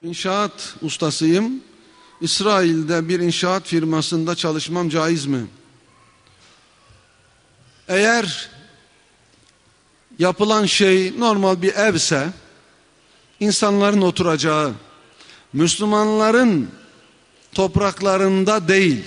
İnşaat ustasıyım. İsrail'de bir inşaat firmasında çalışmam caiz mi? Eğer yapılan şey normal bir evse, insanların oturacağı, Müslümanların topraklarında değil,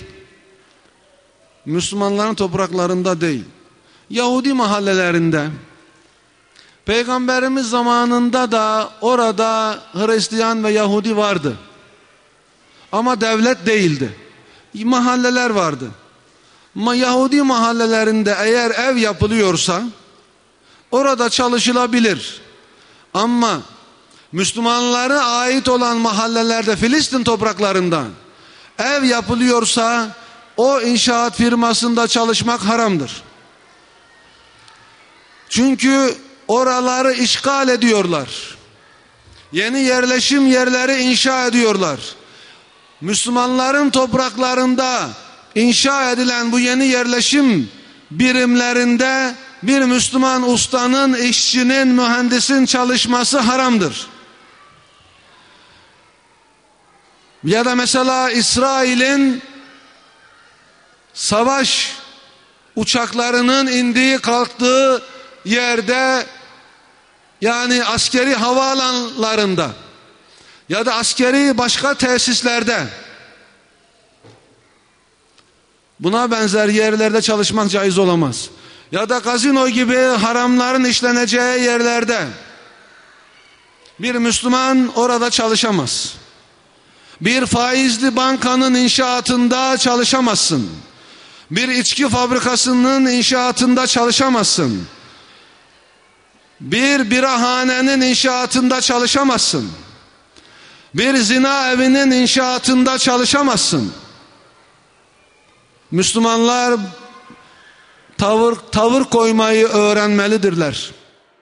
Yahudi mahallelerinde, Peygamberimiz zamanında da orada Hristiyan ve Yahudi vardı. Ama devlet değildi. Mahalleler vardı. Yahudi mahallelerinde eğer ev yapılıyorsa orada çalışılabilir. Ama Müslümanlara ait olan mahallelerde, Filistin topraklarında ev yapılıyorsa o inşaat firmasında çalışmak haramdır. Çünkü oraları işgal ediyorlar. Yeni yerleşim yerleri inşa ediyorlar. Müslümanların topraklarında inşa edilen bu yeni yerleşim birimlerinde bir Müslüman ustanın, işçinin, mühendisin çalışması haramdır. Ya da mesela İsrail'in savaş uçaklarının indiği kalktığı yerde, yani askeri havaalanlarında ya da askeri başka tesislerde, buna benzer yerlerde çalışmak caiz olamaz. Ya da gazino gibi haramların işleneceği yerlerde bir Müslüman orada çalışamaz. Bir faizli bankanın inşaatında çalışamazsın. Bir içki fabrikasının inşaatında çalışamazsın. Bir birahanenin inşaatında çalışamazsın. Bir zina evinin inşaatında çalışamazsın. Müslümanlar tavır koymayı öğrenmelidirler.